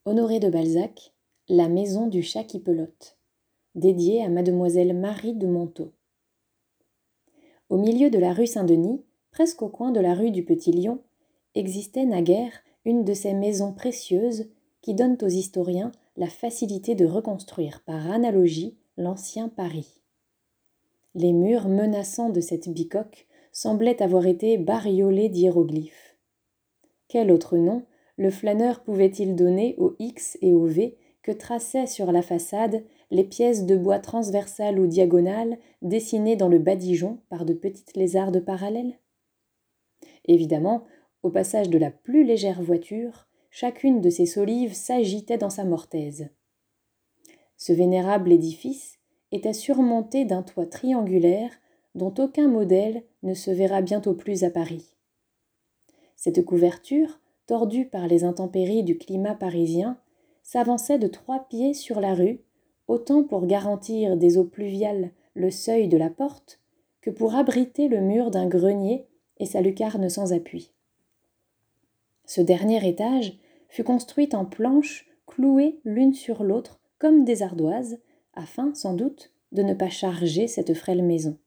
Honoré de Balzac, La maison du chat qui pelote, dédiée à mademoiselle Marie de Montaut. Au milieu de la rue Saint-Denis, presque au coin de la rue du Petit-Lion, existait naguère une de ces maisons précieuses qui donnent aux historiens la facilité de reconstruire par analogie l'ancien Paris. Les murs menaçants de cette bicoque semblaient avoir été bariolés d'hiéroglyphes. Quel autre nom le flâneur pouvait-il donner aux X et aux V que traçaient sur la façade les pièces de bois transversales ou diagonales dessinées dans le badigeon par de petites lézardes parallèles ? Évidemment, au passage de la plus légère voiture, chacune de ces solives s'agitait dans sa mortaise. Ce vénérable édifice était surmonté d'un toit triangulaire dont aucun modèle ne se verra bientôt plus à Paris. Cette couverture, tordue par les intempéries du climat parisien, s'avançait de 3 pieds sur la rue, autant pour garantir des eaux pluviales le seuil de la porte que pour abriter le mur d'un grenier et sa lucarne sans appui. Ce dernier étage fut construit en planches clouées l'une sur l'autre comme des ardoises, afin, sans doute, de ne pas charger cette frêle maison.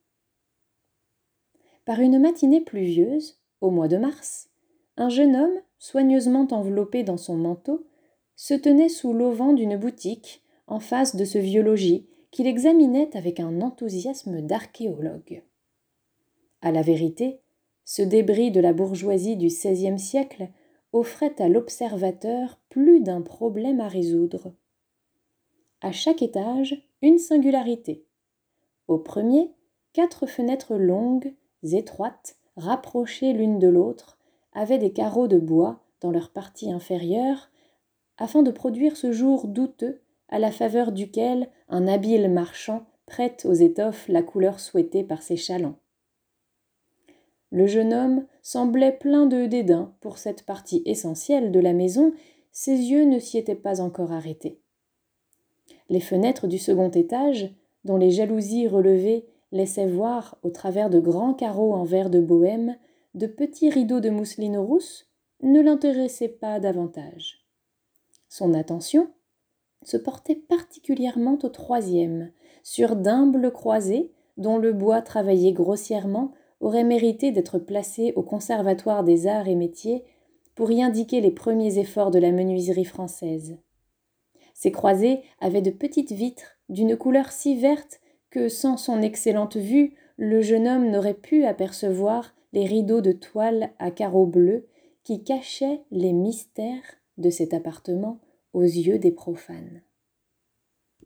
Par une matinée pluvieuse, au mois de mars, un jeune homme, soigneusement enveloppé dans son manteau, se tenait sous l'auvent d'une boutique en face de ce vieux logis qu'il examinait avec un enthousiasme d'archéologue. À la vérité, ce débris de la bourgeoisie du XVIe siècle offrait à l'observateur plus d'un problème à résoudre. À chaque étage, une singularité. Au premier, 4 fenêtres longues, étroites, rapprochées l'une de l'autre, avaient des carreaux de bois dans leur partie inférieure, afin de produire ce jour douteux à la faveur duquel un habile marchand prête aux étoffes la couleur souhaitée par ses chalands. Le jeune homme semblait plein de dédain pour cette partie essentielle de la maison, ses yeux ne s'y étaient pas encore arrêtés. Les fenêtres du second étage, dont les jalousies relevées laissaient voir, au travers de grands carreaux en verre de bohême, de petits rideaux de mousseline rousse, ne l'intéressaient pas davantage. Son attention se portait particulièrement au troisième, sur d'humbles croisées dont le bois travaillé grossièrement aurait mérité d'être placé au Conservatoire des Arts et Métiers pour y indiquer les premiers efforts de la menuiserie française. Ces croisées avaient de petites vitres d'une couleur si verte que, sans son excellente vue, le jeune homme n'aurait pu apercevoir les rideaux de toile à carreaux bleus qui cachaient les mystères de cet appartement aux yeux des profanes.